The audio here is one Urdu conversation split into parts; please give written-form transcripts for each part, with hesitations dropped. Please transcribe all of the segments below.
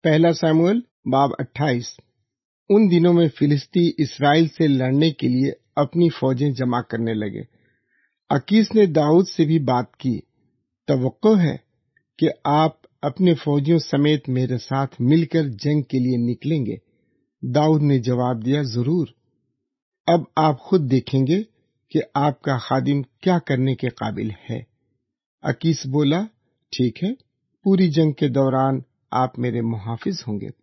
پہلا ساموئیل باب 28۔ ان دنوں میں فلسطی اسرائیل سے لڑنے کے لیے اپنی فوجیں جمع کرنے لگے۔ اکیس نے داؤد سے بھی بات کی، توقع ہے کہ آپ اپنے فوجیوں سمیت میرے ساتھ مل کر جنگ کے لیے نکلیں گے؟ داؤد نے جواب دیا، ضرور، اب آپ خود دیکھیں گے کہ آپ کا خادم کیا کرنے کے قابل ہے۔ اکیس بولا، ٹھیک ہے، پوری جنگ کے دوران آپ میرے محافظ ہوں گے۔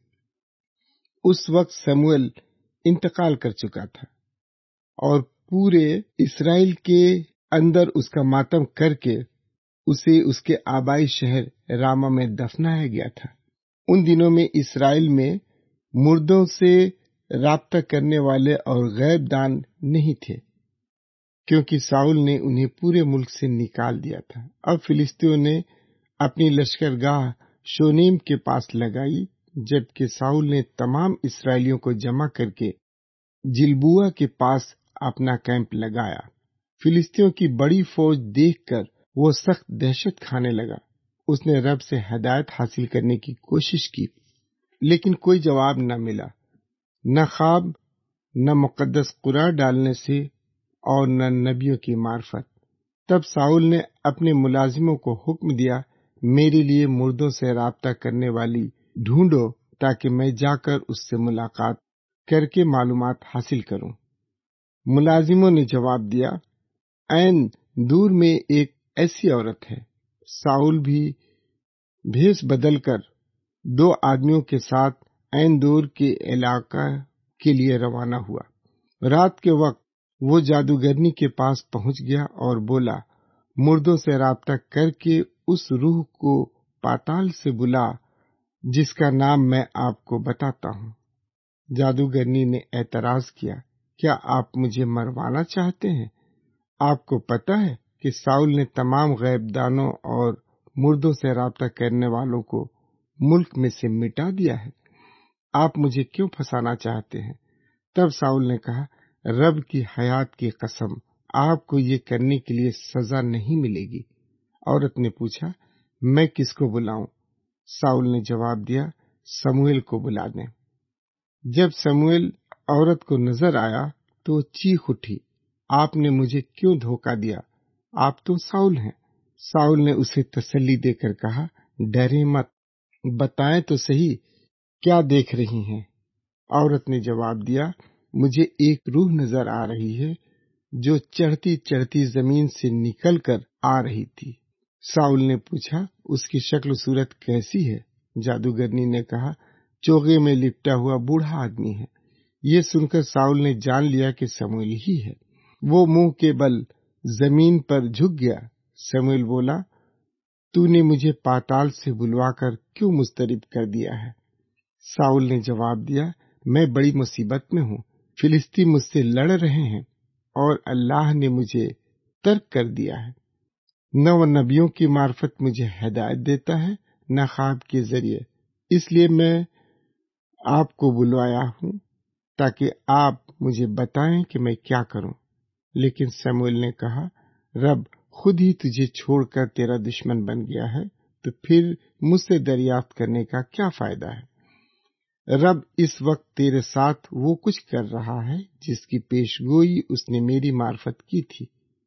اس وقت سموئیل انتقال کر چکا تھا اور پورے اسرائیل کے اندر اس کا ماتم کر کے اسے اس کے آبائی شہر راما میں دفنایا گیا تھا۔ ان دنوں میں اسرائیل میں مردوں سے رابطہ کرنے والے اور غیب دان نہیں تھے، کیونکہ ساؤل نے انہیں پورے ملک سے نکال دیا تھا۔ اب فلسطینیوں نے اپنی لشکرگاہ شونیم کے پاس لگائی، جبکہ ساؤل نے تمام اسرائیلیوں کو جمع کر کے جلبوع کے پاس اپنا کیمپ لگایا۔ فلسطینیوں کی بڑی فوج دیکھ کر وہ سخت دہشت کھانے لگا۔ اس نے رب سے ہدایت حاصل کرنے کی کوشش کی، لیکن کوئی جواب نہ ملا، نہ خواب، نہ مقدس قرار ڈالنے سے اور نہ نبیوں کی معرفت۔ تب ساؤل نے اپنے ملازموں کو حکم دیا، میرے لیے مردوں سے رابطہ کرنے والی ڈھونڈو تاکہ میں جا کر اس سے ملاقات کر کے معلومات حاصل کروں۔ ملازموں نے جواب دیا، عین دور میں ایک ایسی عورت ہے۔ ساؤل بھی بھیس بدل کر 2 آدمیوں کے ساتھ عین دور کے علاقہ کے لیے روانہ ہوا۔ رات کے وقت وہ جادوگرنی کے پاس پہنچ گیا اور بولا، مردوں سے رابطہ کر کے اس روح کو پاتال سے بلا جس کا نام میں آپ کو بتاتا ہوں۔ جادوگرنی نے اعتراض کیا، کیا آپ مجھے مروانا چاہتے ہیں؟ آپ کو پتہ ہے کہ ساؤل نے تمام غیب دانوں اور مردوں سے رابطہ کرنے والوں کو ملک میں سے مٹا دیا ہے۔ آپ مجھے کیوں پھنسانا چاہتے ہیں؟ تب ساؤل نے کہا، رب کی حیات کی قسم، آپ کو یہ کرنے کے لیے سزا نہیں ملے گی۔ عورت نے پوچھا، میں کس کو بلاؤں؟ ساؤل نے جواب دیا، سموئیل کو بلا دیں۔ جب سموئیل عورت کو نظر آیا تو چیخ اٹھی، آپ نے مجھے کیوں دھوکہ دیا؟ آپ تو ساؤل ہیں۔ ساؤل نے اسے تسلی دے کر کہا، ڈرے مت، بتائیں تو صحیح کیا دیکھ رہی ہیں؟ عورت نے جواب دیا، مجھے ایک روح نظر آ رہی ہے جو چڑھتی چڑھتی زمین سے نکل کر آ رہی تھی۔ ساؤل نے پوچھا، اس کی شکل و صورت کیسی ہے؟ جادوگرنی نے کہا، چوغے میں لپٹا ہوا بوڑھا آدمی ہے۔ یہ سن کر ساؤل نے جان لیا کہ سموئیل ہی ہے۔ وہ منہ کے بل زمین پر جھک گیا۔ سموئیل بولا، تو نے مجھے پاتال سے بلوا کر کیوں مضطرب کر دیا ہے؟ ساؤل نے جواب دیا، میں بڑی مصیبت میں ہوں۔ فلسطی مجھ سے لڑ رہے ہیں اور اللہ نے مجھے ترک کر دیا ہے۔ نہ وہ نبیوں کی معرفت مجھے ہدایت دیتا ہے، نہ خواب کے ذریعے۔ اس لیے میں آپ کو بلوایا ہوں تاکہ آپ مجھے بتائیں کہ میں کیا کروں۔ لیکن سموئیل نے کہا، رب خود ہی تجھے چھوڑ کر تیرا دشمن بن گیا ہے، تو پھر مجھ سے دریافت کرنے کا کیا فائدہ ہے؟ رب اس وقت تیرے ساتھ وہ کچھ کر رہا ہے جس کی پیش گوئی اس نے میری معرفت کی تھی۔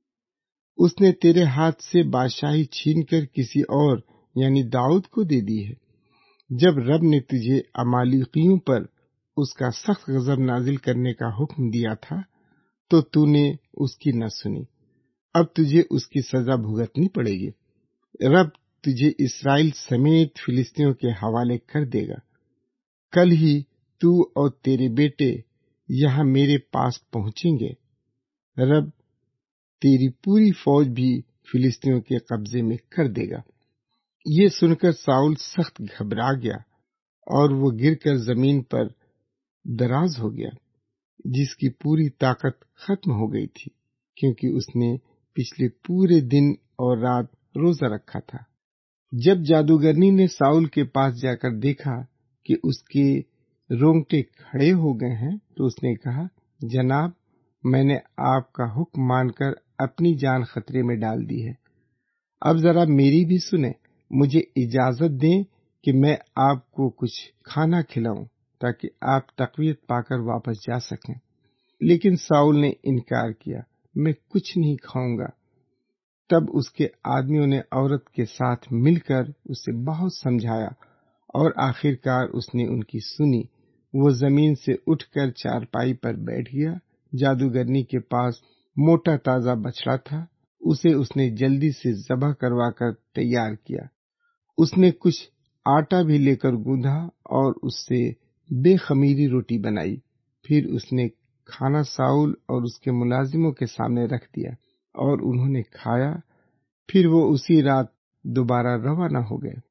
اس نے تیرے ہاتھ سے بادشاہی چھین کر کسی اور یعنی داؤد کو دے دی ہے۔ جب رب نے تجھے عمالیقیوں پر اس کا سخت غضب نازل کرنے کا حکم دیا تھا تو تو نے اس کی نہ سنی۔ اب تجھے اس کی سزا بھگتنی پڑے گی۔ رب تجھے اسرائیل سمیت فلسطینیوں کے حوالے کر دے گا۔ کل ہی تو اور تیرے بیٹے یہاں میرے پاس پہنچیں گے۔ رب تیری پوری فوج بھی فلسطینیوں کے قبضے میں کر دے گا۔ یہ سن کر ساؤل سخت گھبرا گیا اور وہ گر کر زمین پر دراز ہو گیا، جس کی پوری طاقت ختم ہو گئی تھی، کیونکہ اس نے پچھلے پورے دن اور رات روزہ رکھا تھا۔ جب جادوگرنی نے ساؤل کے پاس جا کر دیکھا کہ اس کے رونگٹے کھڑے ہو گئے ہیں تو اس نے کہا، جناب، میں نے آپ کا حکم مان کر اپنی جان خطرے میں ڈال دی ہے۔ اب ذرا میری بھی سنیں، مجھے اجازت دیں کہ میں آپ کو کچھ کھانا کھلاؤں تاکہ آپ تقویت پا کر واپس جا سکیں۔ لیکن ساؤل نے انکار کیا، میں کچھ نہیں کھاؤں گا۔ تب اس کے آدمیوں نے عورت کے ساتھ مل کر اسے بہت سمجھایا اور آخرکار اس نے ان کی سنی۔ وہ زمین سے اٹھ کر چارپائی پر بیٹھ گیا۔ جادوگرنی کے پاس موٹا تازہ بچڑا تھا، اسے اس نے جلدی سے ذبح کروا کر تیار کیا۔ اس نے کچھ آٹا بھی لے کر گوندھا اور اس سے بے خمیری روٹی بنائی۔ پھر اس نے کھانا ساؤل اور اس کے ملازموں کے سامنے رکھ دیا اور انہوں نے کھایا۔ پھر وہ اسی رات دوبارہ روانہ ہو گئے۔